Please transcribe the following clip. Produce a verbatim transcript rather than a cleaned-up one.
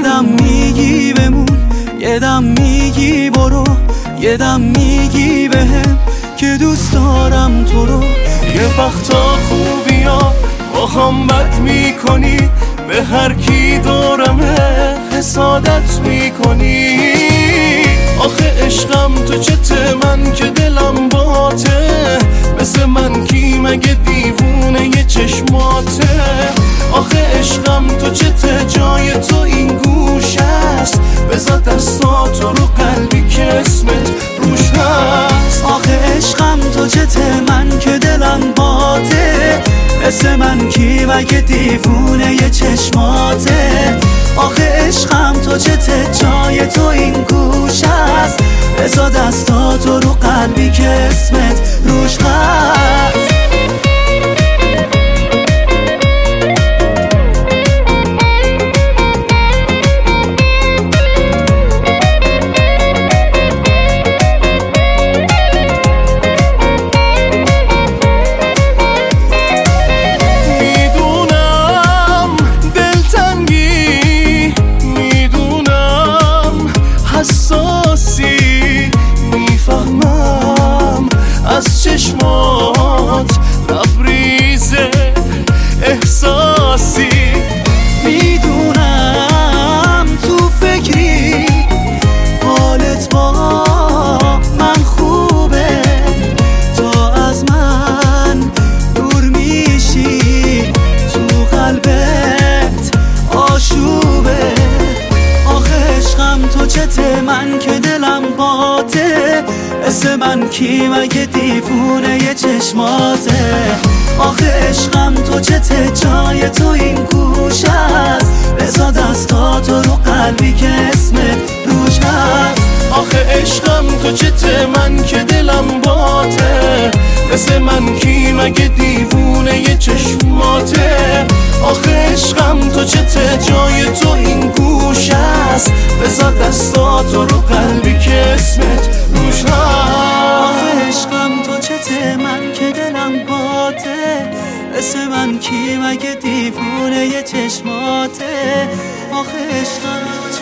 دم میگی بمون، یه دم میگی برو، یه دم میگی بهم که دوست دارم تو رو. یه وقتا خوبی ها با هم بد میکنی، به هر کی دورمه حسادت میکنی. آخه عشقم تو چته من که دلم باته، مثل من کی مگه دیوونه یه چشماته. آخه عشقم تو چته جای تو این گوش است، بذار دستاتو رو قلبی که اسمت روش هست. آخه عشقم تو چته من که دلم باته، مثل من کی مگه دیوونه یه چشماته. آخه عشقم تو چته جای تو این گوش است، بذار دستاتو رو قلبی که اسمت روش هست. حساسی میفهمم از چشمات، لبریزه احساسی. میدونم تو فکری حالت با من خوبه، تا از من دور میشی تو قلبت آشوبه. آخه عشقم تو چته من که دلم باته، مثل من کی مگه دیوونه یه چشماته. آخه عشقم تو چته جای تو این گوش است، بذار دستاتو رو قلبی که اسمت روش هست. آخه عشقم تو چته من که دلم باته، مثل من کی مگه دیوونه یه چشماته. آخه عشقم تو چته جای تو این گوش است، بذار دستاتو رو قلبی که اسمت روش هست. آخه عشقم تو چته من که دلم باته، مثل من کی مگه دیوونه یه چشماته. آخه عشقم